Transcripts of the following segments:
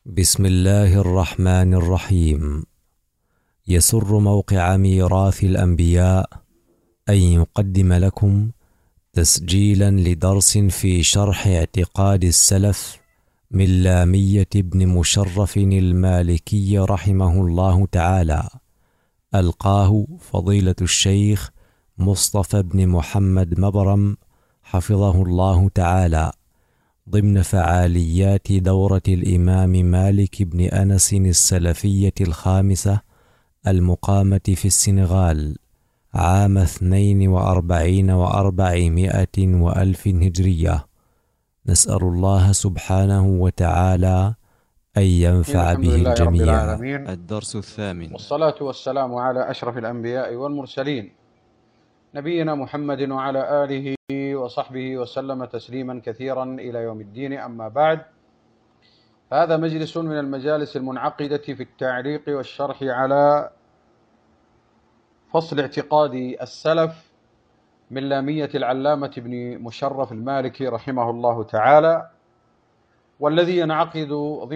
بسم الله الرحمن الرحيم. يسر موقع ميراث الأنبياء أن يقدم لكم تسجيلا لدرس في شرح اعتقاد السلف من لامية ابن مشرف المالكي رحمه الله تعالى، ألقاه فضيلة الشيخ مصطفى بن محمد مبرم حفظه الله تعالى ضمن فعاليات دورة الإمام مالك بن أنس السلفية الخامسة المقامة في السنغال عام 42 و400 وألف هجرية. نسأل الله سبحانه وتعالى أن ينفع به الجميع. رب العالمين، الدرس الثامن، والصلاة والسلام على أشرف الأنبياء والمرسلين نبينا محمد وعلى آله وصحبه وسلم تسليما كثيرا إلى يوم الدين. أما بعد، هذا مجلس من المجالس المنعقدة في التعليق والشرح على فصل اعتقاد السلف من لامية العلامة ابن مشرف المالكي رحمه الله تعالى، والذي ينعقد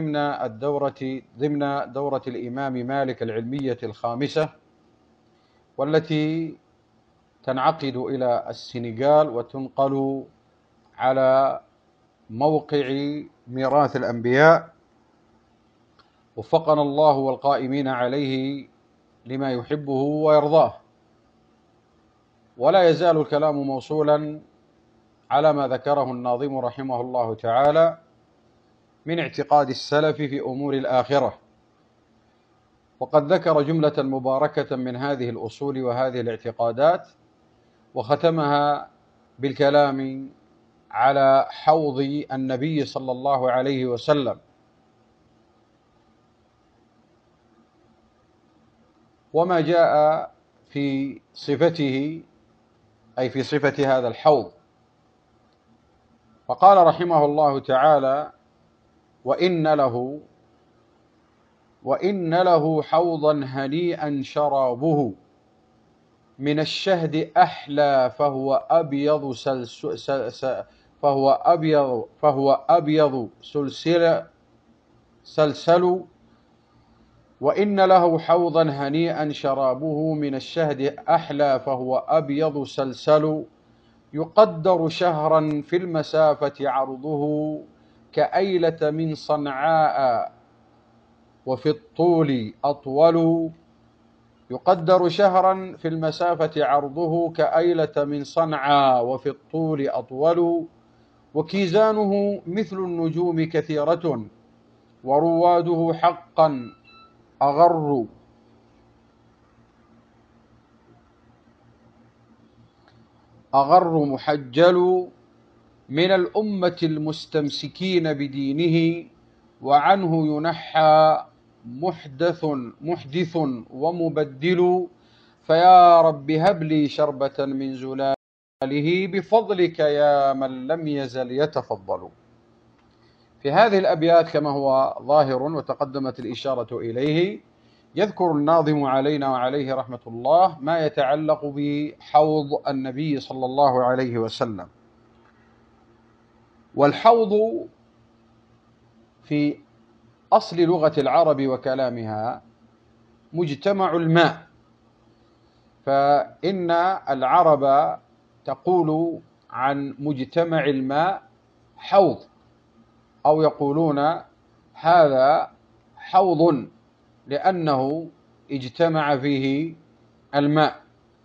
ضمن دورة الإمام مالك العلمية الخامسة، والتي تنعقد إلى السنغال وتنقل على موقع ميراث الأنبياء، وفقنا الله والقائمين عليه لما يحبه ويرضاه. ولا يزال الكلام موصولا على ما ذكره الناظم رحمه الله تعالى من اعتقاد السلف في أمور الآخرة، وقد ذكر جملة مباركة من هذه الأصول وهذه الاعتقادات، وختمها بالكلام على حوض النبي صلى الله عليه وسلم وما جاء في صفته، أي في صفة هذا الحوض. فقال رحمه الله تعالى: وإن له حوضا هنيئا شرابه من الشهد أحلى فهو أبيض سلسل. وإن له حوضا هنيئا شرابه من الشهد أحلى فهو أبيض سلسل. يقدر شهرا في المسافة عرضه كأيلة من صنعاء وفي الطول أطول. يقدر شهرا في المسافة عرضه كأيلة من صنعاء وفي الطول أطول. وكيزانه مثل النجوم كثيرة ورواده حقا أغر محجل من الأمة المستمسكين بدينه، وعنه ينحى محدث ومبدل. فيا رب هب لي شربة من زلاله بفضلك يا من لم يزل يتفضل. في هذه الأبيات كما هو ظاهر وتقدمت الإشارة إليه، يذكر الناظم علينا وعليه رحمة الله ما يتعلق بحوض النبي صلى الله عليه وسلم. والحوض في أصل لغة العرب وكلامها مجتمع الماء، فإن العرب تقول عن مجتمع الماء حوض، أو يقولون هذا حوض لأنه اجتمع فيه الماء.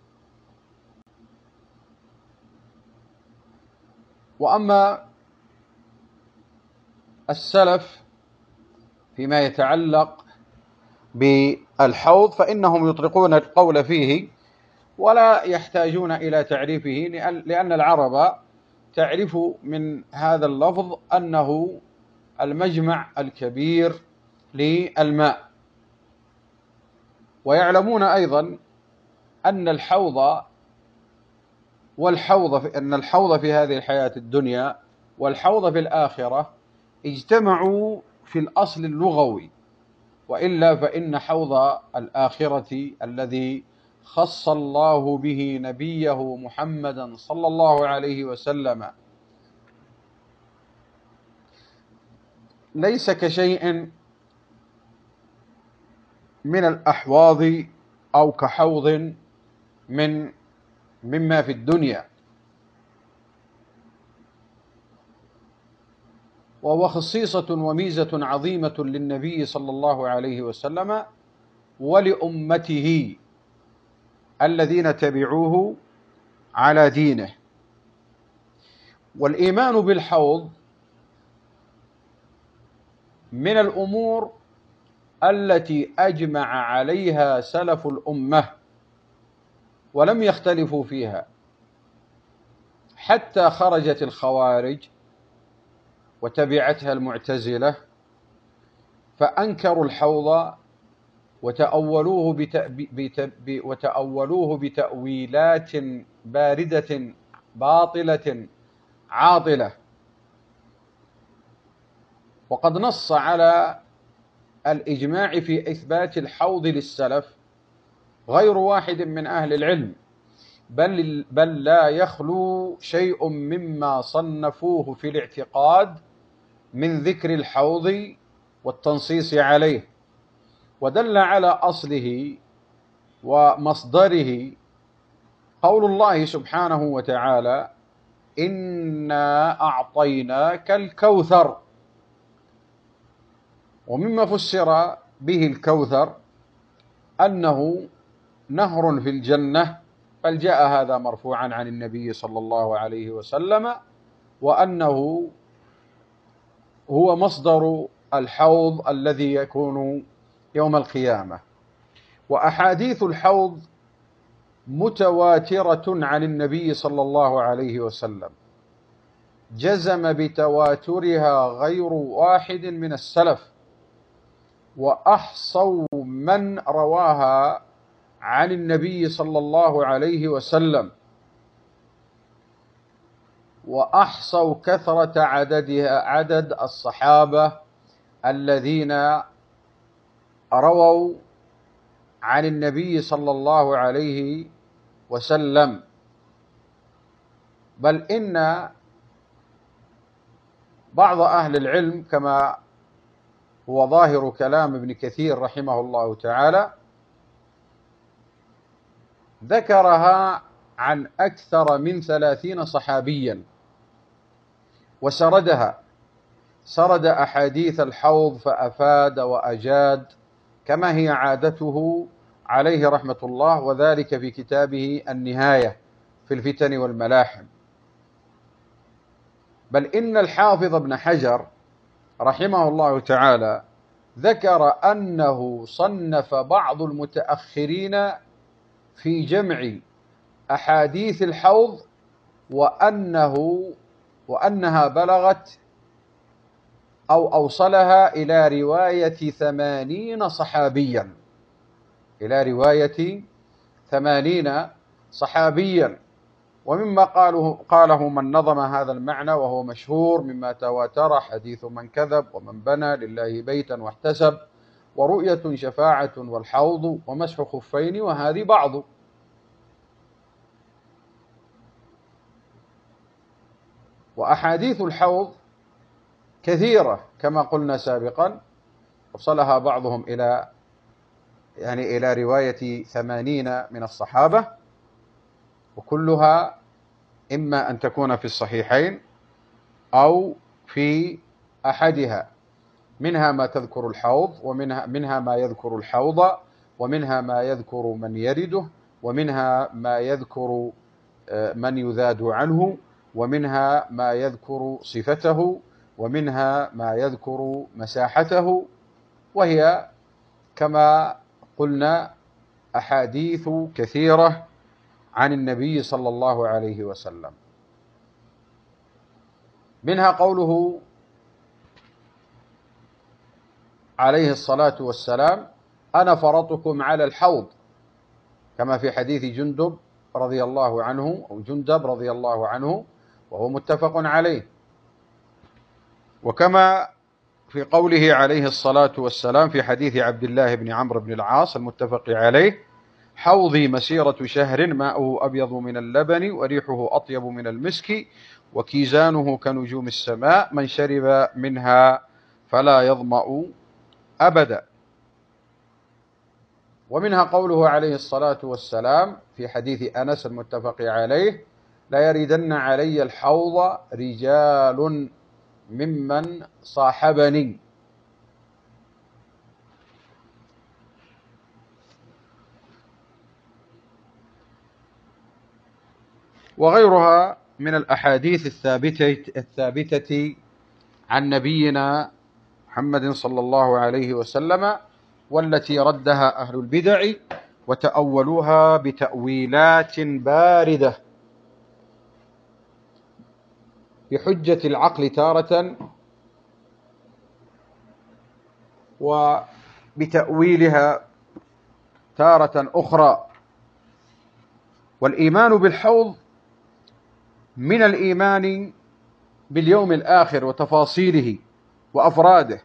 وأما السلف فيما يتعلق بالحوض فإنهم يطلقون القول فيه ولا يحتاجون إلى تعريفه، لأن العرب تعرف من هذا اللفظ أنه المجمع الكبير للماء. ويعلمون أيضا أن الحوض في هذه الحياة الدنيا والحوض في الآخرة اجتمعوا في الأصل اللغوي، وإلا فإن حوض الآخرة الذي خص الله به نبيه محمدا صلى الله عليه وسلم ليس كشيء من الأحواض أو كحوض مما في الدنيا، وهو خصيصة وميزة عظيمة للنبي صلى الله عليه وسلم ولأمته الذين تبعوه على دينه. والإيمان بالحوض من الأمور التي أجمع عليها سلف الأمة ولم يختلفوا فيها، حتى خرجت الخوارج وتبعتها المعتزلة فأنكروا الحوض وتأولوه بتأويلات باردة باطلة عاطلة. وقد نص على الإجماع في إثبات الحوض للسلف غير واحد من أهل العلم، بل لا يخلو شيء مما صنفوه في الاعتقاد من ذكر الحوض والتنصيص عليه. ودل على أصله ومصدره قول الله سبحانه وتعالى: إنا أعطيناك الكوثر. ومما فسر به الكوثر أنه نهر في الجنة، بل جاء هذا مرفوعا عن النبي صلى الله عليه وسلم، وأنه هو مصدر الحوض الذي يكون يوم القيامة. وأحاديث الحوض متواترة عن النبي صلى الله عليه وسلم، جزم بتواترها غير واحد من السلف، وأحصوا من رواها عن النبي صلى الله عليه وسلم، وأحصوا كثرة عدد الصحابة الذين رووا عن النبي صلى الله عليه وسلم. بل إن بعض أهل العلم كما هو ظاهر كلام ابن كثير رحمه الله تعالى ذكرها عن أكثر من 30 صحابيا، وسردها، سرد أحاديث الحوض فأفاد وأجاد كما هي عادته عليه رحمة الله، وذلك في كتابه النهاية في الفتن والملاحم. بل إن الحافظ ابن حجر رحمه الله تعالى ذكر أنه صنف بعض المتأخرين في جمع أحاديث الحوض وأنها بلغت أو أوصلها إلى رواية 80 صحابيا، إلى رواية 80 صحابيا. ومما قاله من نظم هذا المعنى وهو مشهور مما تواتر: حديث من كذب، ومن بنى لله بيتا واحتسب، ورؤية شفاعة، والحوض، ومسح خفين، وهذه بعض. وأحاديث الحوض كثيرة كما قلنا سابقا، وصلها بعضهم إلى رواية 80 من الصحابة، وكلها إما أن تكون في الصحيحين أو في أحدها، منها ما تذكر الحوض، ومنها ما يذكر الحوض، ومنها ما يذكر من يرده، ومنها ما يذكر من يذاد عنه، ومنها ما يذكر صفته، ومنها ما يذكر مساحته. وهي كما قلنا أحاديث كثيرة عن النبي صلى الله عليه وسلم. منها قوله عليه الصلاة والسلام: أنا فرطكم على الحوض، كما في حديث جندب رضي الله عنه، أو جندب رضي الله عنه، وهو متفق عليه. وكما في قوله عليه الصلاة والسلام في حديث عبد الله بن عمرو بن العاص المتفق عليه: حوضي مسيرة شهر، ماؤه أبيض من اللبن، وريحه أطيب من المسك، وكيزانه كنجوم السماء، من شرب منها فلا يظمأ أبدا. ومنها قوله عليه الصلاة والسلام في حديث أنس المتفق عليه: لا يردن علي الحوض رجال ممن صاحبني. وغيرها من الأحاديث الثابتة عن نبينا محمد صلى الله عليه وسلم، والتي ردها أهل البدع وتأولوها بتأويلات باردة بحجة العقل تارة، وبتأويلها تارة أخرى. والإيمان بالحوض من الإيمان باليوم الآخر وتفاصيله وأفراده،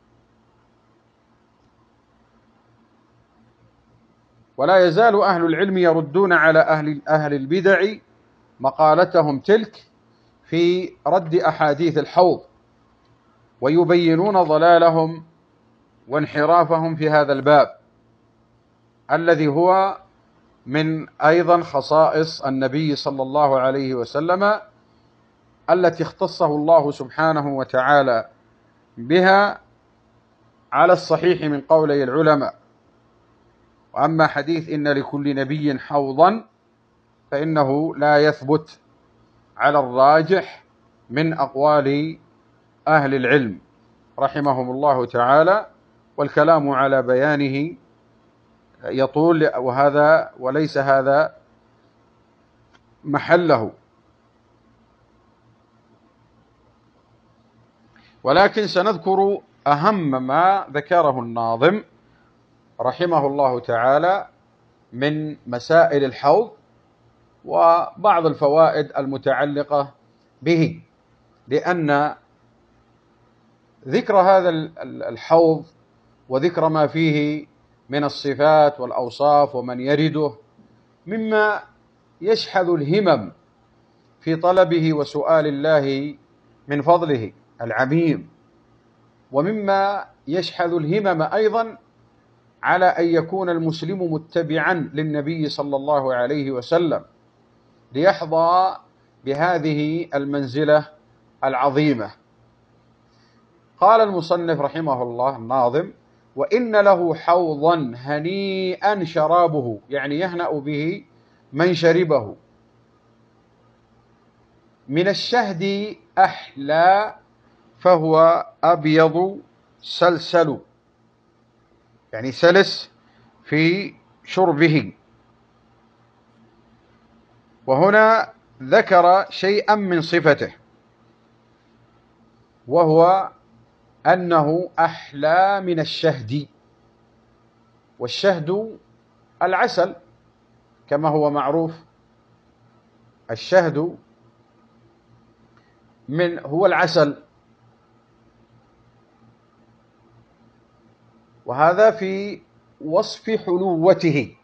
ولا يزال أهل العلم يردون على أهل البدع مقالتهم تلك في رد أحاديث الحوض، ويبينون ضلالهم وانحرافهم في هذا الباب الذي هو من أيضا خصائص النبي صلى الله عليه وسلم التي اختصه الله سبحانه وتعالى بها على الصحيح من قولي العلماء. وأما حديث إن لكل نبي حوضا فإنه لا يثبت على الراجح من أقوال أهل العلم رحمهم الله تعالى، والكلام على بيانه يطول، وليس هذا محله. ولكن سنذكر أهم ما ذكره الناظم رحمه الله تعالى من مسائل الحوض وبعض الفوائد المتعلقة به، لأن ذكر هذا الحوض وذكر ما فيه من الصفات والأوصاف ومن يرده مما يشحذ الهمم في طلبه وسؤال الله من فضله العميم، ومما يشحذ الهمم أيضا على أن يكون المسلم متبعا للنبي صلى الله عليه وسلم ليحظى بهذه المنزلة العظيمة. قال المصنف رحمه الله الناظم: وإن له حوضا هنيئا شرابه، يعني يهنأ به من شربه، من الشهد أحلى فهو أبيض سلسل، يعني سلس في شربه. وهنا ذكر شيئا من صفته، وهو أنه أحلى من الشهد، والشهد العسل كما هو معروف. الشهد هو العسل، وهذا في وصف حلوته.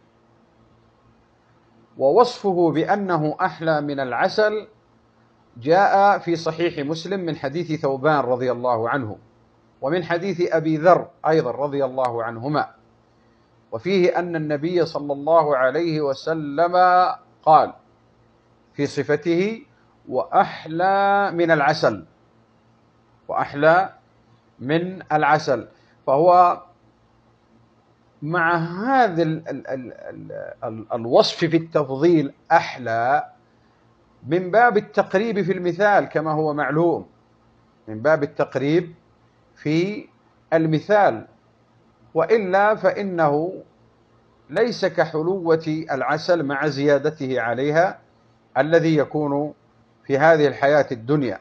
ووصفه بأنه أحلى من العسل جاء في صحيح مسلم من حديث ثوبان رضي الله عنه، ومن حديث أبي ذر أيضا رضي الله عنهما، وفيه أن النبي صلى الله عليه وسلم قال في صفته: وأحلى من العسل، وأحلى من العسل. فهو مع هذا الوصف في التفضيل أحلى من باب التقريب في المثال كما هو معلوم، من باب التقريب في المثال، وإلا فإنه ليس كحلوة العسل مع زيادته عليها الذي يكون في هذه الحياة الدنيا.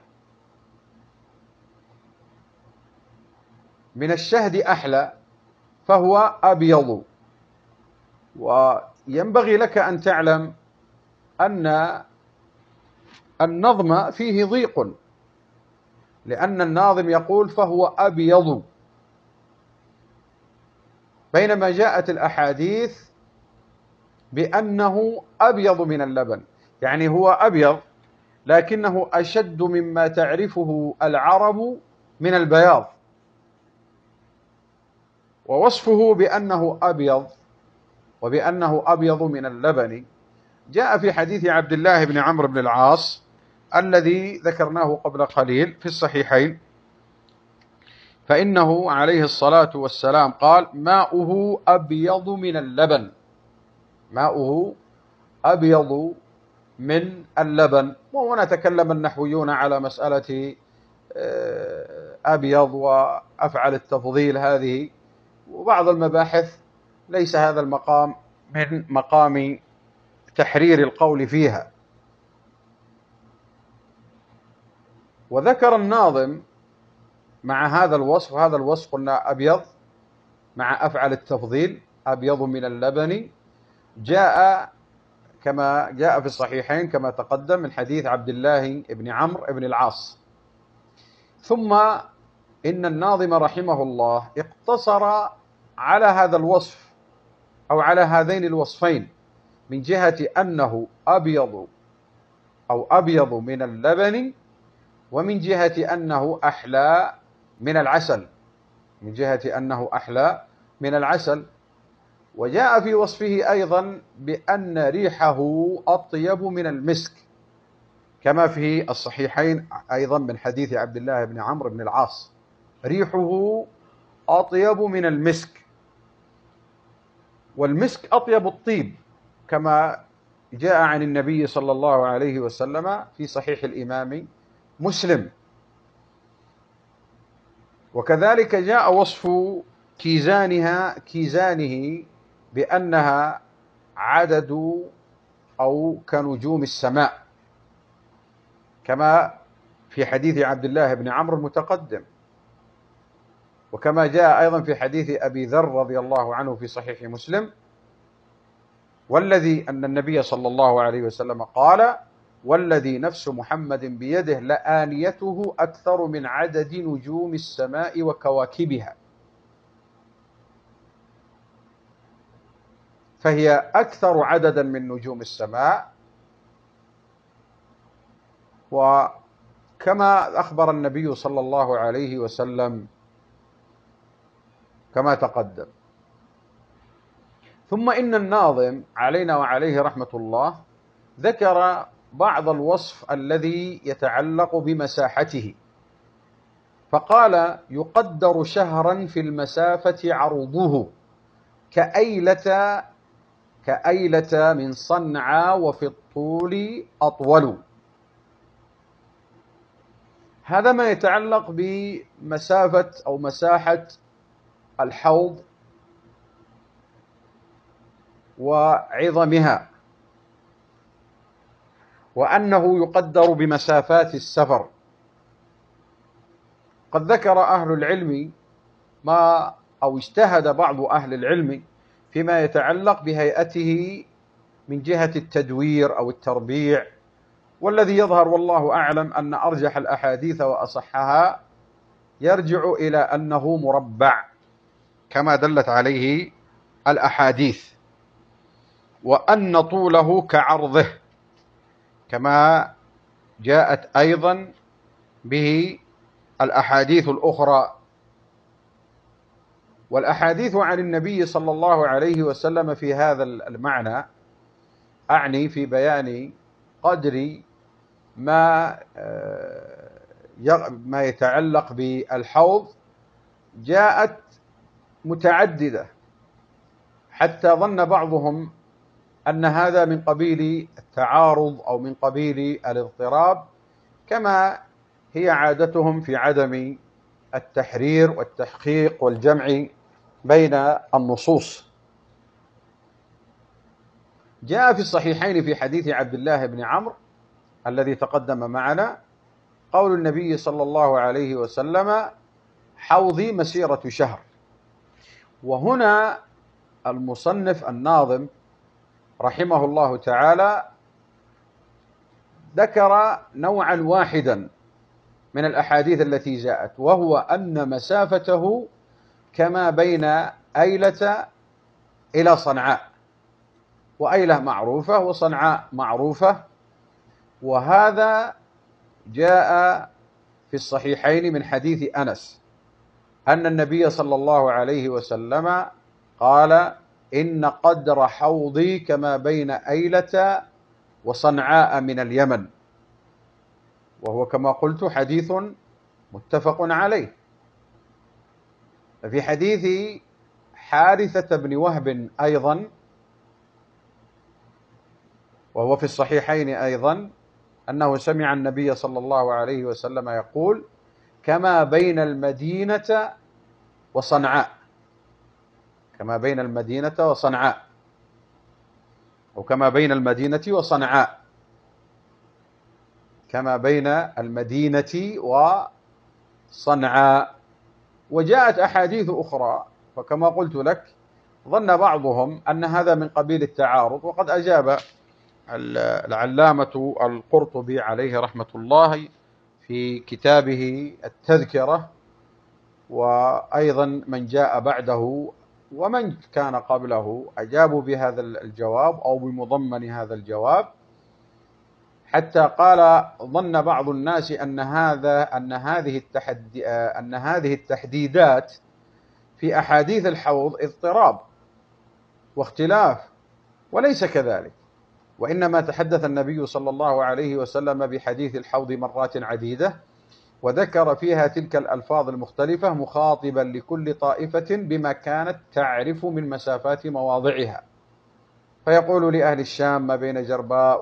من الشهد أحلى فهو أبيض. وينبغي لك أن تعلم أن النظم فيه ضيق، لأن الناظم يقول فهو أبيض، بينما جاءت الأحاديث بأنه أبيض من اللبن، يعني هو أبيض لكنه أشد مما تعرفه العرب من البياض. ووصفه بأنه أبيض وبأنه أبيض من اللبن جاء في حديث عبد الله بن عمرو بن العاص الذي ذكرناه قبل قليل في الصحيحين، فإنه عليه الصلاة والسلام قال: ماؤه أبيض من اللبن، ماؤه أبيض من اللبن. وهنا تكلم النحويون على مسألة أبيض وأفعل التفضيل هذه، وبعض المباحث ليس هذا المقام من مقام تحرير القول فيها. وذكر الناظم مع هذا الوصف، وهذا الوصف قلنا أبيض مع أفعل التفضيل، أبيض من اللبن، جاء كما جاء في الصحيحين كما تقدم من حديث عبد الله بن عمرو بن العاص. ثم إن الناظم رحمه الله اقتصر على هذا الوصف أو على هذين الوصفين من جهة أنه أبيض أو أبيض من اللبن، ومن جهة أنه أحلى من العسل، من جهة أنه أحلى من العسل. وجاء في وصفه أيضا بأن ريحه أطيب من المسك، كما في الصحيحين أيضا من حديث عبد الله بن عمرو بن العاص: ريحه أطيب من المسك. والمسك أطيب الطيب كما جاء عن النبي صلى الله عليه وسلم في صحيح الإمام مسلم. وكذلك جاء وصف كيزانه بأنها عدد أو كنجوم السماء، كما في حديث عبد الله بن عمرو المتقدم، وكما جاء أيضا في حديث أبي ذر رضي الله عنه في صحيح مسلم: والذي أن النبي صلى الله عليه وسلم قال: والذي نفس محمد بيده لآنيته أكثر من عدد نجوم السماء وكواكبها. فهي أكثر عددا من نجوم السماء. وكما أخبر النبي صلى الله عليه وسلم كما تقدم. ثم إن الناظم علينا وعليه رحمة الله ذكر بعض الوصف الذي يتعلق بمساحته، فقال: يقدر شهرا في المسافة عرضه كأيلة من صنعاء وفي الطول أطول. هذا ما يتعلق بمسافة أو مساحة الحوض وعظمها، وأنه يقدر بمسافات السفر. قد ذكر أهل العلم أو اجتهد بعض أهل العلم فيما يتعلق بهيئته من جهة التدوير أو التربيع، والذي يظهر والله أعلم أن أرجح الأحاديث وأصحها يرجع إلى أنه مربع كما دلت عليه الأحاديث، وأن طوله كعرضه كما جاءت أيضا به الأحاديث الأخرى. والأحاديث عن النبي صلى الله عليه وسلم في هذا المعنى، أعني في بيان قدر ما يتعلق بالحوض، جاءت متعددة، حتى ظن بعضهم أن هذا من قبيل التعارض أو من قبيل الاضطراب، كما هي عادتهم في عدم التحرير والتحقيق والجمع بين النصوص. جاء في الصحيحين في حديث عبد الله بن عمرو الذي تقدم معنا قول النبي صلى الله عليه وسلم: حوضي مسيرة شهر. وهنا المصنف الناظم رحمه الله تعالى ذكر نوعا واحدا من الأحاديث التي جاءت، وهو أن مسافته كما بين أيلة إلى صنعاء، وأيلة معروفة وصنعاء معروفة. وهذا جاء في الصحيحين من حديث أنس أن النبي صلى الله عليه وسلم قال: إن قدر حوضي كما بين أيلة وصنعاء من اليمن، وهو كما قلت حديث متفق عليه. ففي حديث حارثة بن وهب أيضا، وهو في الصحيحين أيضا، أنه سمع النبي صلى الله عليه وسلم يقول: كما بين المدينة وصنعاء، كما بين المدينة وصنعاء، أو كما بين المدينة وصنعاء، كما بين المدينة وصنعاء. وجاءت أحاديث أخرى، فكما قلت لك ظن بعضهم أن هذا من قبيل التعارض، وقد أجاب العلامة القرطبي عليه رحمة الله في كتابه التذكرة، وأيضا من جاء بعده ومن كان قبله أجابوا بهذا الجواب أو بمضمن هذا الجواب، حتى قال ظن بعض الناس أن هذه التحديدات في أحاديث الحوض اضطراب واختلاف، وليس كذلك، وإنما تحدث النبي صلى الله عليه وسلم بحديث الحوض مرات عديدة، وذكر فيها تلك الألفاظ المختلفة مخاطبا لكل طائفة بما كانت تعرف من مسافات مواضعها، فيقول لأهل الشام ما بين جرباء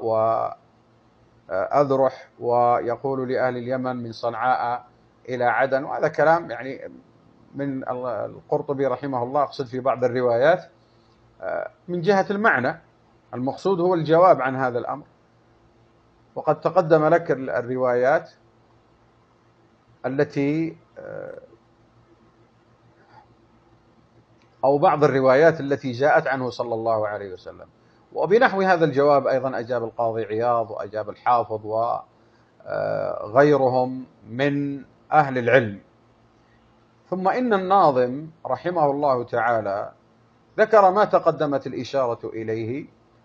وأذرح، ويقول لأهل اليمن من صنعاء إلى عدن. وهذا كلام يعني من القرطبي رحمه الله، أقصد في بعض الروايات من جهة المعنى، المقصود هو الجواب عن هذا الأمر. وقد تقدم لك الروايات التي أو بعض الروايات التي جاءت عنه صلى الله عليه وسلم. وبنحو هذا الجواب أيضا أجاب القاضي عياض وأجاب الحافظ وغيرهم من أهل العلم. ثم إن الناظم رحمه الله تعالى ذكر ما تقدمت الإشارة إليه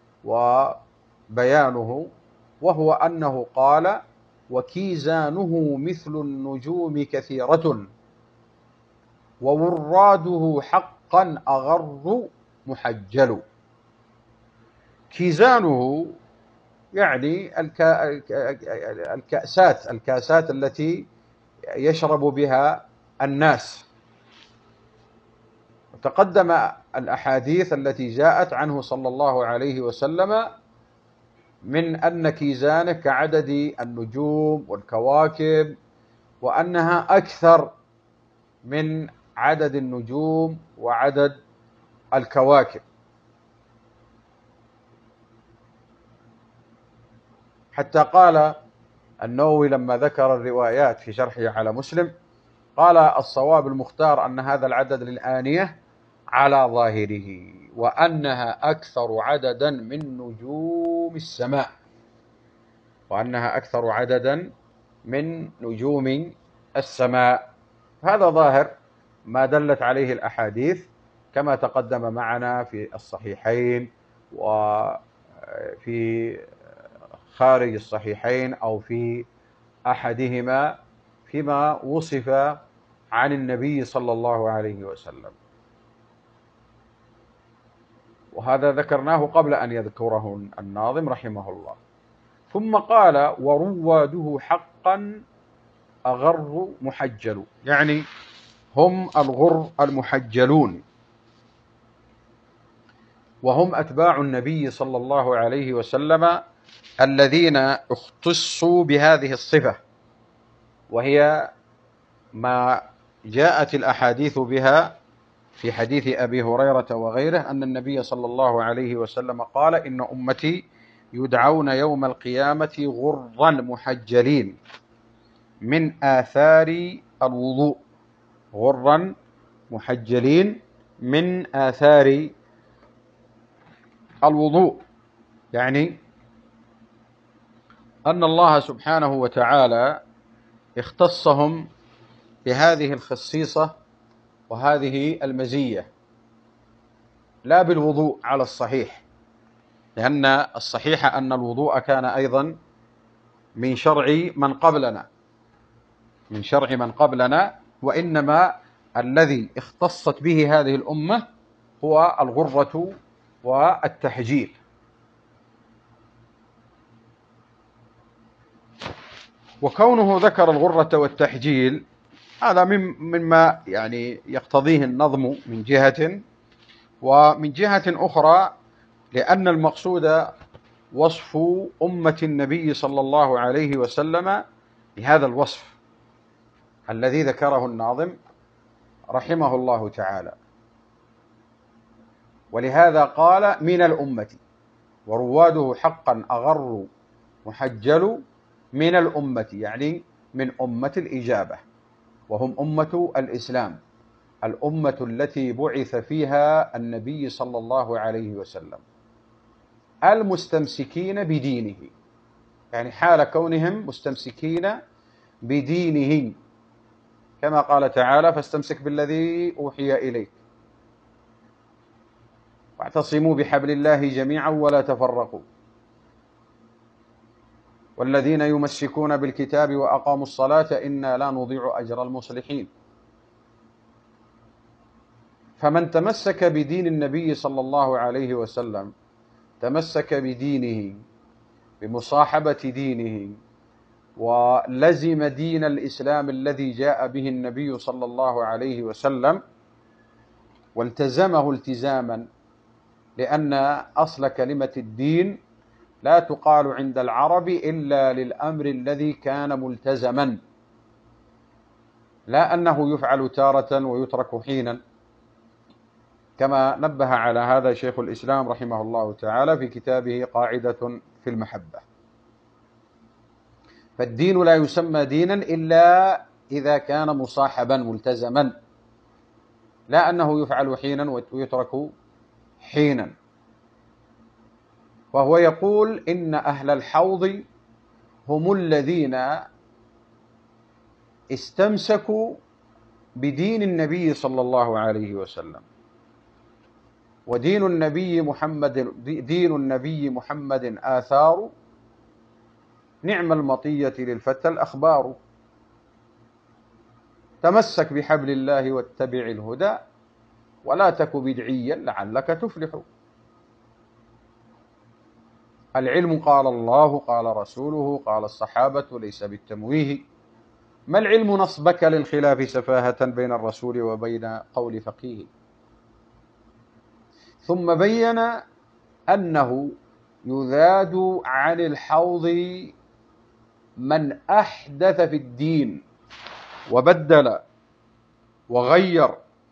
وبيانه، وهو أنه قال: وكيزانه مثل النجوم كثيرة، ووراده حقا أغر محجل. كيزانه يعني الكاسات التي يشرب بها الناس. تقدم الأحاديث التي جاءت عنه صلى الله عليه وسلم من أن كيزانه كعدد النجوم والكواكب، وأنها أكثر من عدد النجوم وعدد الكواكب، حتى قال النووي لما ذكر الروايات في شرحه على مسلم قال: الصواب المختار أن هذا العدد للآنية على ظاهره، وأنها أكثر عددا من نجوم السماء، وأنها أكثر عددا من نجوم السماء. هذا ظاهر ما دلت عليه الأحاديث كما تقدم معنا في الصحيحين وفي خارج الصحيحين أو في أحدهما فيما وصف عن النبي صلى الله عليه وسلم، وهذا ذكرناه قبل أن يذكره الناظم رحمه الله. ثم قال: ورواده حقا أغر محجل، يعني هم الغر المحجلون، وهم أتباع النبي صلى الله عليه وسلم الذين اختصوا بهذه الصفة، وهي ما جاءت الأحاديث بها في حديث أبي هريرة وغيره أن النبي صلى الله عليه وسلم قال: إن أمتي يدعون يوم القيامة غرا محجلين من آثار الوضوء، غرا محجلين من آثار الوضوء، يعني أن الله سبحانه وتعالى اختصهم بهذه الخصيصة وهذه المزية، لا بالوضوء على الصحيح، لأن الصحيح أن الوضوء كان أيضا من شرع من قبلنا، وإنما الذي اختصت به هذه الأمة هو الغرة والتحجيل. وكونه ذكر الغرة والتحجيل هذا مما يعني يقتضيه النظم من جهة، ومن جهة أخرى لأن المقصود وصف أمة النبي صلى الله عليه وسلم بهذا الوصف الذي ذكره الناظم رحمه الله تعالى، ولهذا قال من الأمة، ورواده حقا أغر محجل من الأمة، يعني من أمة الإجابة، وهم أمة الإسلام، الأمة التي بعث فيها النبي صلى الله عليه وسلم، المستمسكين بدينه، يعني حال كونهم مستمسكين بدينه، كما قال تعالى فاستمسك بالذي أوحي إليك واعتصموا بحبل الله جميعا ولا تفرقوا، والذين يمسكون بالكتاب وأقاموا الصلاة إنا لا نضيع أجر المصلحين. فمن تمسك بدين النبي صلى الله عليه وسلم تمسك بدينه، بمصاحبة دينه، ولزم دين الإسلام الذي جاء به النبي صلى الله عليه وسلم، والتزمه التزاما، لأن أصل كلمة الدين لا تقال عند العرب إلا للأمر الذي كان ملتزما، لا أنه يفعل تارة ويترك حينا، كما نبه على هذا شيخ الإسلام رحمه الله تعالى في كتابه قاعدة في المحبة. فالدين لا يسمى دينا إلا إذا كان مصاحبا ملتزما، لا أنه يفعل حينا ويترك حينا. وهو يقول إن أهل الحوض هم الذين استمسكوا بدين النبي صلى الله عليه وسلم، ودين النبي محمد آثار، نعم المطية للفتى الأخبار، تمسك بحبل الله واتبع الهدى ولا تك بدعيا لعلك تفلح. العلم قال الله قال رسوله قال الصحابة ليس بالتمويه، ما العلم نصبك للخلاف سفاهة بين الرسول وبين قول فقيه. ثم بين أنه يذاد عن الحوض من أحدث في الدين وبدل وغير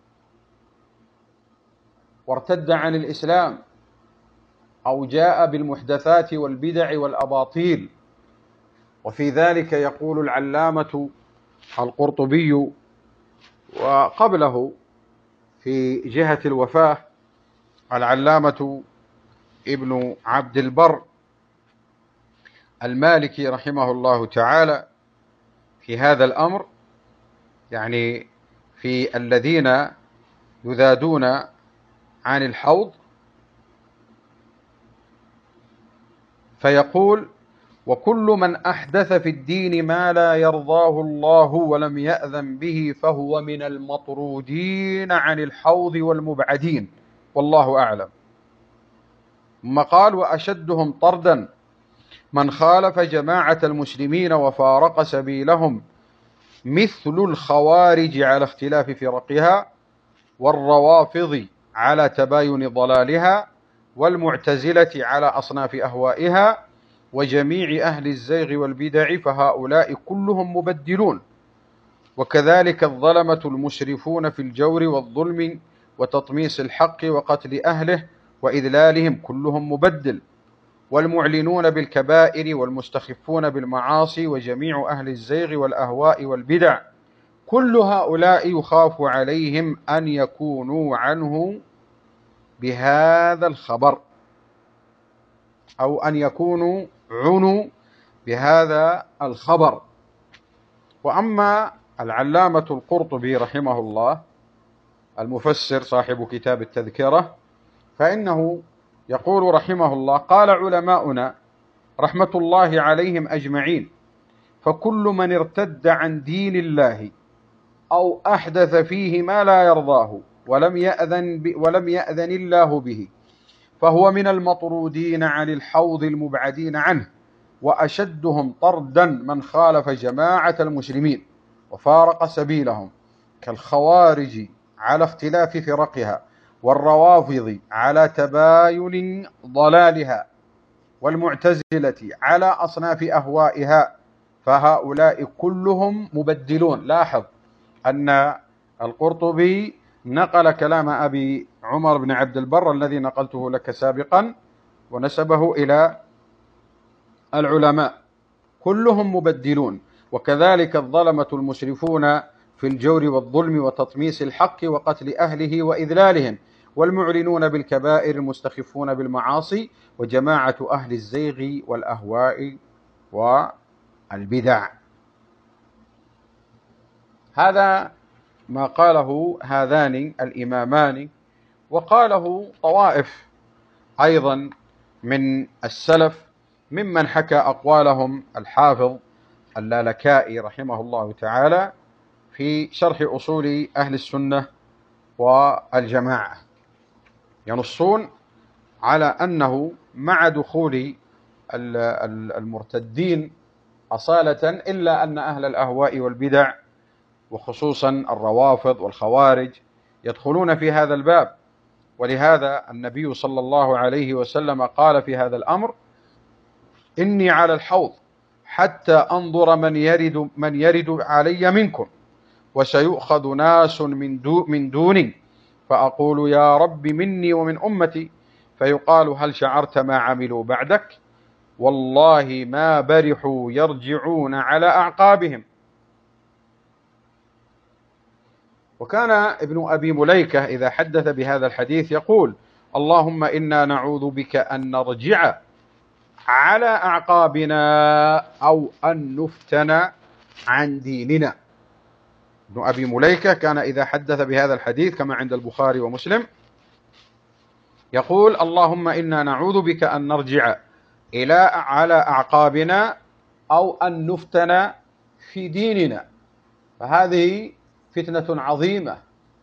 وارتد عن الإسلام، أو جاء بالمحدثات والبدع والأباطيل. وفي ذلك يقول العلامة القرطبي، وقبله في جهة الوفاة العلامة ابن عبد البر المالكي رحمه الله تعالى في هذا الأمر، يعني في الذين يذادون عن الحوض، فيقول وكل من أحدث في الدين ما لا يرضاه الله ولم يأذن به فهو من المطرودين عن الحوض والمبعدين، والله أعلم. ثم قال وأشدهم طردا من خالف جماعة المسلمين وفارق سبيلهم، مثل الخوارج على اختلاف فرقها، والروافض على تباين ضلالها، والمعتزلة على أصناف أهوائها، وجميع أهل الزيغ والبدع، فهؤلاء كلهم مبدلون. وكذلك الظلمة المسرفون في الجور والظلم وتطميس الحق وقتل أهله وإذلالهم، كلهم مبدل. والمعلنون بالكبائر والمستخفون بالمعاصي وجميع أهل الزيغ والأهواء والبدع، كل هؤلاء يخاف عليهم أن يكونوا عنه بهذا الخبر، أو أن يكونوا عنوا بهذا الخبر. وأما العلامة القرطبي رحمه الله المفسر صاحب كتاب التذكرة، فإنه يقول رحمه الله قال علماؤنا رحمة الله عليهم أجمعين، فكل من ارتد عن دين الله أو أحدث فيه ما لا يرضاه ولم يأذن الله به، فهو من المطرودين عن الحوض المبعدين عنه، وأشدهم طردا من خالف جماعة المسلمين وفارق سبيلهم، كالخوارج على اختلاف فرقها، والروافض على تباين ضلالها، والمعتزلة على أصناف أهوائها، فهؤلاء كلهم مبدلون. لاحظ أن القرطبي نقل كلام أبي عمر بن عبد البر الذي نقلته لك سابقا ونسبه إلى العلماء، كلهم مبدلون. وكذلك الظلمة المسرفون في الجور والظلم وتطميس الحق وقتل أهله وإذلالهم، والمعلنون بالكبائر المستخفون بالمعاصي، وجماعة أهل الزيغ والأهواء والبدع. هذا ما قاله هذان الإمامان، وقاله طوائف أيضا من السلف ممن حكى أقوالهم الحافظ اللالكائي رحمه الله تعالى في شرح أصول أهل السنة والجماعة، ينصون على أنه مع دخول المرتدين أصالة، إلا أن أهل الأهواء والبدع وخصوصا الروافض والخوارج يدخلون في هذا الباب. ولهذا النبي صلى الله عليه وسلم قال في هذا الأمر: إني على الحوض حتى أنظر من يرد علي منكم، وسيؤخذ ناس من دوني، فأقول يا رب مني ومن أمتي، فيقال هل شعرت ما عملوا بعدك؟ والله ما برحوا يرجعون على أعقابهم. وكان ابن أبي مليكة إذا حدث بهذا الحديث يقول: اللهم إنا نعوذ بك أن نرجع على أعقابنا أو أن نفتن عن ديننا. ابن أبي مليكة كان إذا حدث بهذا الحديث كما عند البخاري ومسلم يقول: اللهم إنا نعوذ بك أن نرجع على أعقابنا أو أن نفتن في ديننا. فهذه فتنة عظيمة،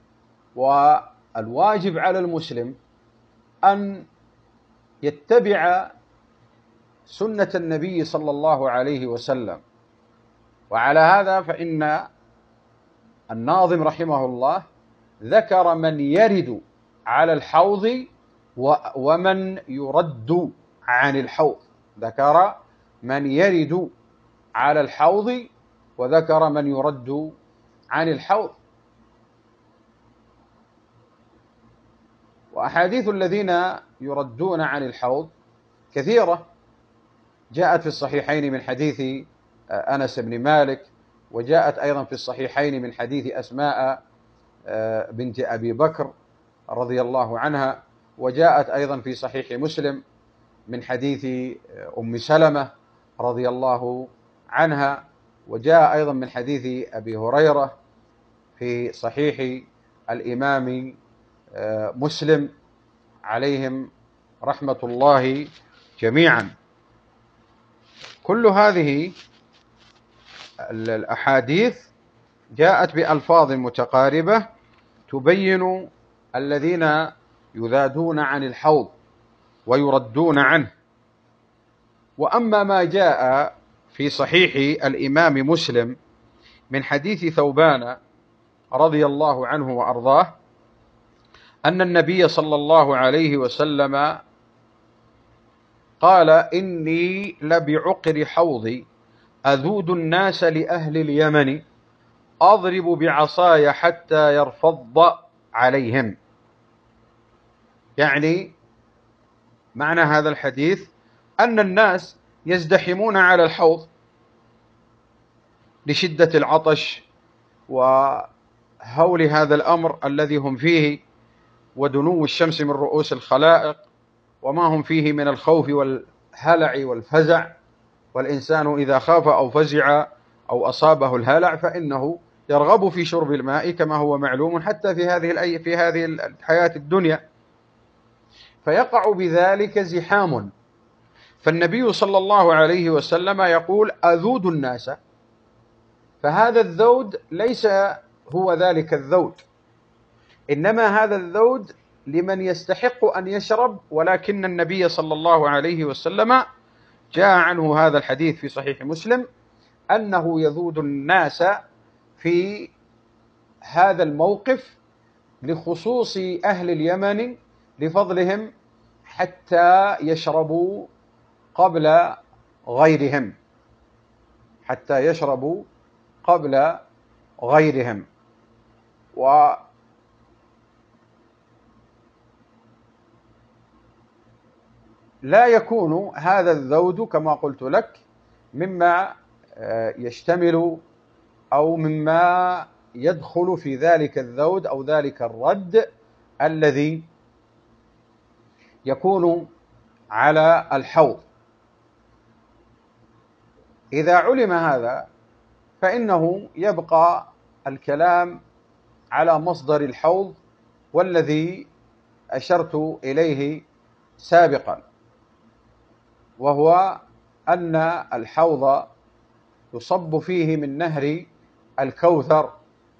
والواجب على المسلم أن يتبع سنة النبي صلى الله عليه وسلم. وعلى هذا فإن الناظم رحمه الله ذكر من يرد على الحوض ومن يرد عن الحوض، ذكر من يرد على الحوض وذكر من يرد عن الحوض. وأحاديث الذين يردون عن الحوض كثيرة، جاءت في الصحيحين من حديث أنس بن مالك، وجاءت أيضا في الصحيحين من حديث أسماء بنت أبي بكر رضي الله عنها، وجاءت أيضا في صحيح مسلم من حديث أم سلمة رضي الله عنها، وجاء أيضا من حديث أبي هريرة في صحيح الإمام مسلم عليهم رحمة الله جميعا. كل هذه الأحاديث جاءت بألفاظ متقاربة تبين الذين يذادون عن الحوض ويردون عنه. وأما ما جاء في صحيح الإمام مسلم من حديث ثوبان رضي الله عنه وأرضاه أن النبي صلى الله عليه وسلم قال: إني لبعقر حوضي أذود الناس لأهل اليمن أضرب بعصاي حتى يرفض عليهم. يعني معنى هذا الحديث أن الناس يزدحمون على الحوض لشدة العطش وهول هذا الأمر الذي هم فيه، ودنو الشمس من رؤوس الخلائق، وما هم فيه من الخوف والهلع والفزع. والإنسان إذا خاف أو فزع أو أصابه الهلع فإنه يرغب في شرب الماء كما هو معلوم حتى في هذه الحياة الدنيا، فيقع بذلك زحام. فالنبي صلى الله عليه وسلم يقول: أذود الناس، فهذا الذود ليس هو ذلك الذود، إنما هذا الذود لمن يستحق أن يشرب، ولكن النبي صلى الله عليه وسلم جاء عنه هذا الحديث في صحيح مسلم أنه يذود الناس في هذا الموقف لخصوص أهل اليمن لفضلهم حتى يشربوا قبل غيرهم، حتى يشربوا قبل غيرهم. ولا يكون هذا الذود كما قلت لك مما يشتمل أو مما يدخل في ذلك الذود أو ذلك الرد الذي يكون على الحوض. إذا علم هذا فإنه يبقى الكلام على مصدر الحوض والذي أشرت إليه سابقا، وهو أن الحوض يصب فيه من نهر الكوثر،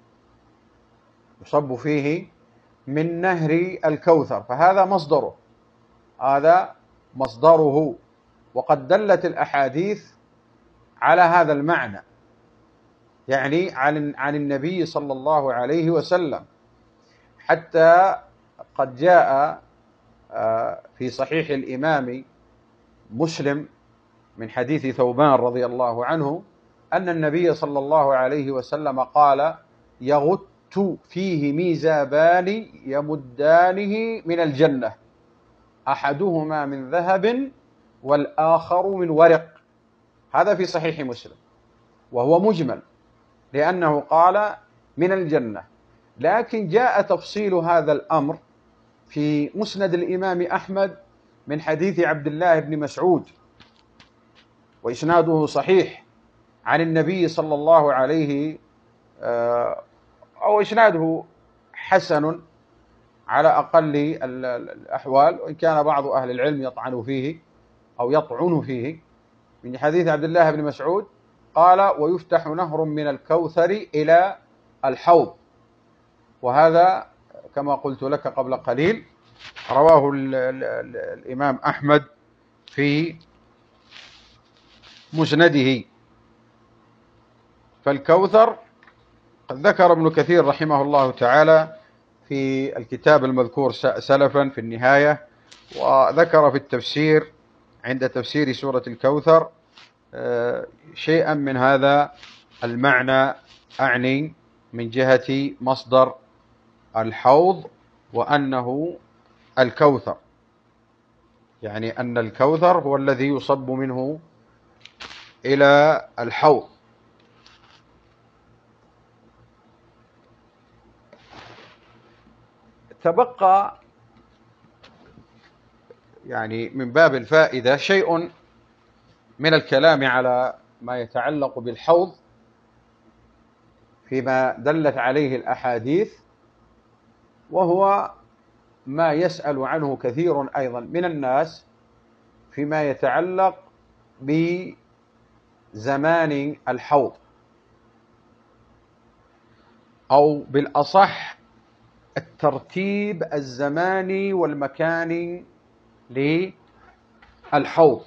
يصب فيه من نهر الكوثر، فهذا مصدره، هذا مصدره. وقد دلت الأحاديث على هذا المعنى، يعني عن النبي صلى الله عليه وسلم، حتى قد جاء في صحيح الإمام مسلم من حديث ثوبان رضي الله عنه أن النبي صلى الله عليه وسلم قال: يغت فيه ميزابان يمدانه من الجنة، أحدهما من ذهب والآخر من ورق. هذا في صحيح مسلم، وهو مجمل لأنه قال من الجنة، لكن جاء تفصيل هذا الأمر في مسند الإمام أحمد من حديث عبد الله بن مسعود، وإسناده صحيح عن النبي صلى الله عليه أو إسناده حسن على أقل الأحوال، وإن كان بعض أهل العلم يطعن فيه أو يطعن فيه، من حديث عبد الله بن مسعود قال: ويفتح نهر من الكوثر إلى الحوض. وهذا كما قلت لك قبل قليل رواه الإمام أحمد في مسنده. فالكوثر قد ذكر ابن كثير رحمه الله تعالى في الكتاب المذكور سلفا في النهاية، وذكر في التفسير عند تفسير سورة الكوثر شيئا من هذا المعنى، أعني من جهة مصدر الحوض وأنه الكوثر، يعني أن الكوثر هو الذي يصب منه إلى الحوض. تبقى يعني من باب الفائدة شيء من الكلام على ما يتعلق بالحوض فيما دلت عليه الأحاديث، وهو ما يسأل عنه كثير أيضا من الناس فيما يتعلق بزمان الحوض، أو بالأصح الترتيب الزماني والمكاني للحوض.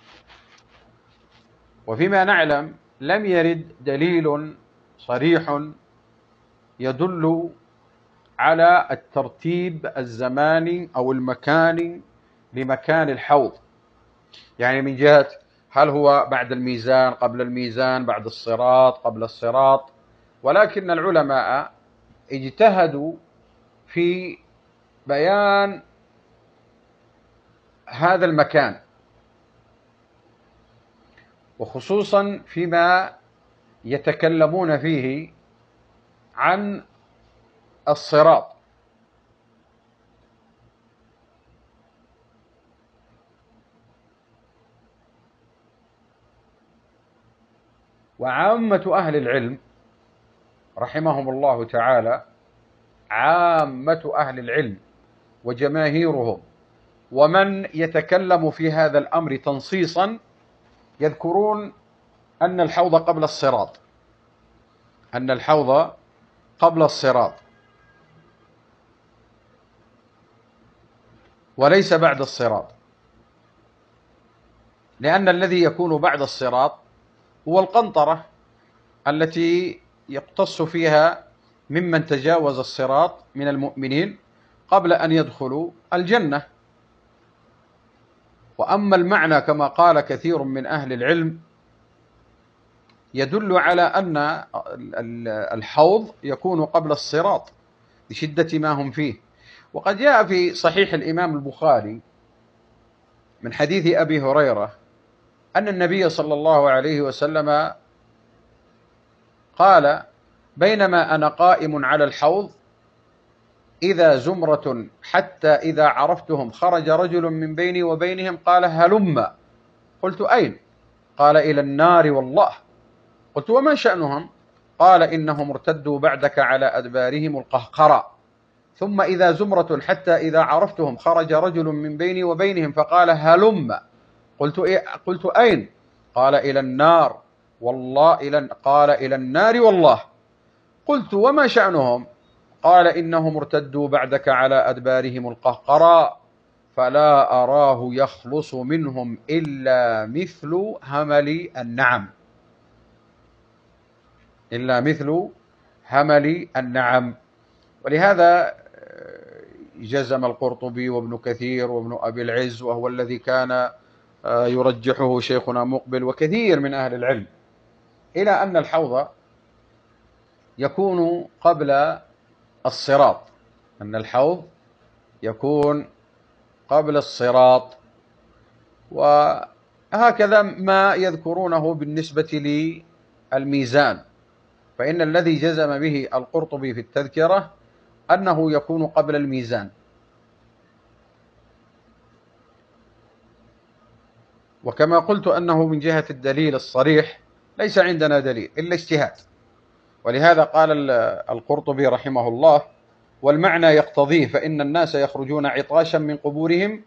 وفيما نعلم لم يرد دليل صريح يدل على الترتيب الزماني أو المكاني لمكان الحوض، يعني من جهة هل هو بعد الميزان، قبل الميزان، بعد الصراط، قبل الصراط. ولكن العلماء اجتهدوا في بيان هذا المكان، وخصوصا فيما يتكلمون فيه عن الصراط. وعامة أهل العلم رحمهم الله تعالى، عامة أهل العلم وجماهيرهم ومن يتكلم في هذا الأمر تنصيصا يذكرون أن الحوض قبل الصراط، أن الحوض قبل الصراط. وليس بعد الصراط، لأن الذي يكون بعد الصراط هو القنطرة التي يقتص فيها ممن تجاوز الصراط من المؤمنين قبل أن يدخلوا الجنة. وأما المعنى كما قال كثير من أهل العلم يدل على أن الحوض يكون قبل الصراط لشدة ما هم فيه. وقد جاء في صحيح الإمام البخاري من حديث أبي هريرة أن النبي صلى الله عليه وسلم قال: بينما أنا قائم على الحوض إذا زمرة حتى إذا عرفتهم خرج رجل من بيني وبينهم قال: هلم. قلت: أين؟ قال: إلى النار والله. قلت: وما شأنهم؟ قال: إنهم ارتدوا بعدك على أدبارهم القهقرى. ثم إذا زمرة حتى إذا عرفتهم خرج رجل من بيني وبينهم فقال: هلم. قلت: أين؟ قال: إلى النار والله. قال: إلى النار والله. قلت: وما شأنهم؟ قال: إنهم ارتدوا بعدك على أدبارهم القهقرى فلا أراه يخلص منهم إلا مثل همل النعم. إلا مثل همل النعم. ولهذا جزم القرطبي وابن كثير وابن أبي العز، وهو الذي كان يرجحه شيخنا مقبل وكثير من أهل العلم، إلى أن الحوض يكون قبل الصراط، أن الحوض يكون قبل الصراط. وهكذا ما يذكرونه بالنسبة للميزان، فإن الذي جزم به القرطبي في التذكرة أنه يكون قبل الميزان. وكما قلت أنه من جهة الدليل الصريح ليس عندنا دليل إلا اجتهاد، ولهذا قال القرطبي رحمه الله: والمعنى يقتضيه فإن الناس يخرجون عطاشا من قبورهم.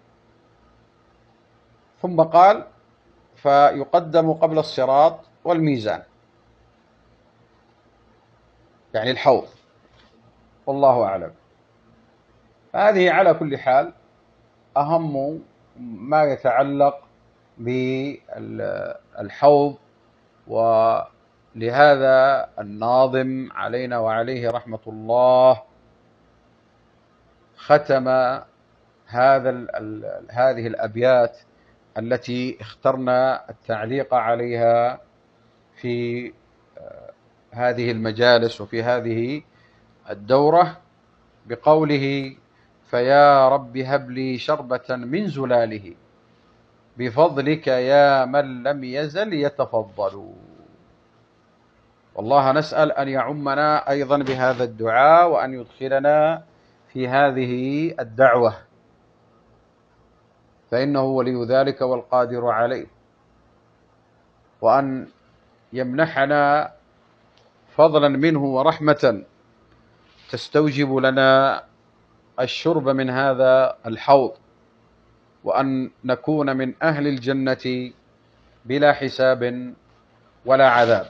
ثم قال: فيقدم قبل الصراط والميزان، يعني الحوض، والله أعلم. هذه على كل حال أهم ما يتعلق بالحوض. ولهذا الناظم علينا وعليه رحمة الله ختم هذه الأبيات التي اخترنا التعليق عليها في هذه المجالس وفي هذه الدورة بقوله: فيا رب هب لي شربة من زلاله بفضلك يا من لم يزل يتفضل. والله نسأل أن يعمنا أيضا بهذا الدعاء، وأن يدخلنا في هذه الدعوة، فإنه ولي ذلك والقادر عليه، وأن يمنحنا فضلا منه ورحمة تستوجب لنا الشرب من هذا الحوض، وأن نكون من أهل الجنة بلا حساب ولا عذاب.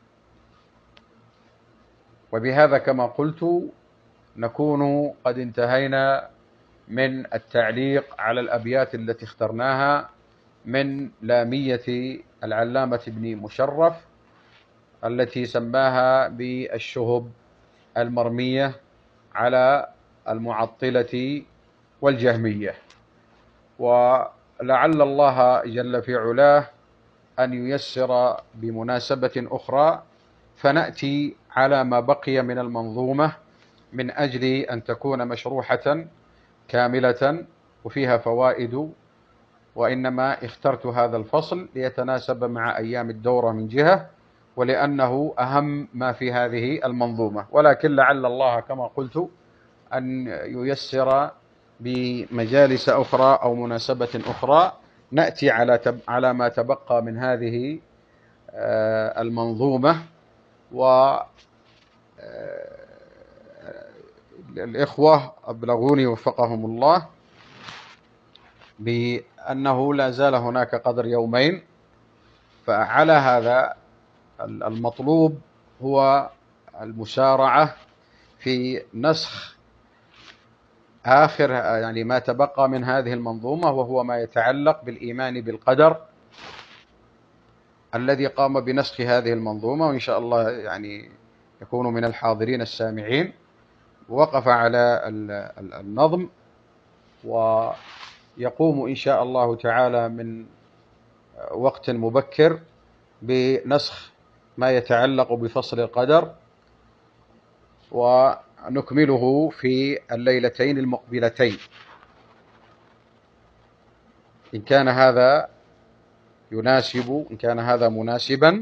وبهذا كما قلت نكون قد انتهينا من التعليق على الأبيات التي اخترناها من لامية العلامة ابن مشرف التي سماها بالشهب المرمية على المعطلة والجهمية. ولعل الله جل في علاه أن ييسر بمناسبة أخرى فنأتي على ما بقي من المنظومة من أجل أن تكون مشروحة كاملة وفيها فوائد. وإنما اخترت هذا الفصل ليتناسب مع أيام الدورة من جهة، ولأنه أهم ما في هذه المنظومة، ولكن لعل الله كما قلت أن ييسر بمجالس أخرى أو مناسبة أخرى نأتي على ما تبقى من هذه المنظومة. والإخوة أبلغوني وفقهم الله بأنه لا زال هناك قدر يومين، فعلى هذا المطلوب هو المسارعة في نسخ آخر يعني ما تبقى من هذه المنظومة، وهو ما يتعلق بالإيمان بالقدر الذي قام بنسخ هذه المنظومة، وإن شاء الله يعني يكون من الحاضرين السامعين. وقف على النظم، ويقوم إن شاء الله تعالى من وقت مبكر بنسخ ما يتعلق بفصل القدر، ونكمله في الليلتين المقبلتين إن كان هذا مناسبا،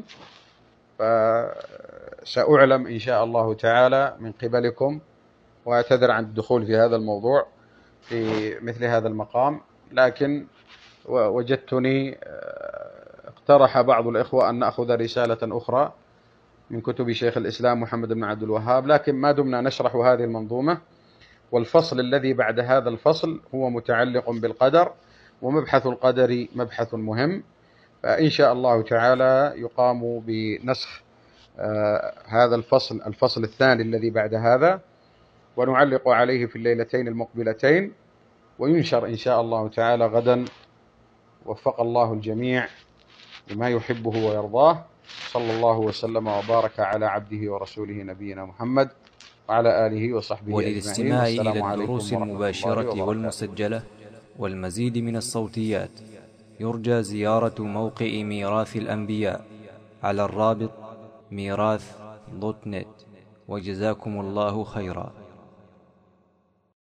فسأعلم إن شاء الله تعالى من قبلكم، وأعتذر عن الدخول في هذا الموضوع في مثل هذا المقام. لكن وجدتني اقترح بعض الإخوة أن نأخذ رسالة أخرى من كتب شيخ الإسلام محمد بن عبد الوهاب، لكن ما دمنا نشرح هذه المنظومة، والفصل الذي بعد هذا الفصل هو متعلق بالقدر، ومبحث القدر مبحث مهم، فإن شاء الله تعالى يقام بنسخ هذا الفصل الثاني الذي بعد هذا، ونعلق عليه في الليلتين المقبلتين، وينشر إن شاء الله تعالى غدا. وفق الله الجميع لما يحبه ويرضاه. صلى الله وسلم وبارك على عبده ورسوله نبينا محمد وعلى آله وصحبه أجمعين. وللاستماع إلى الدروس المباشرة والمسجلة والمزيد من الصوتيات، يرجى زيارة موقع ميراث الأنبياء على الرابط ميراث.net. وجزاكم الله خيرا.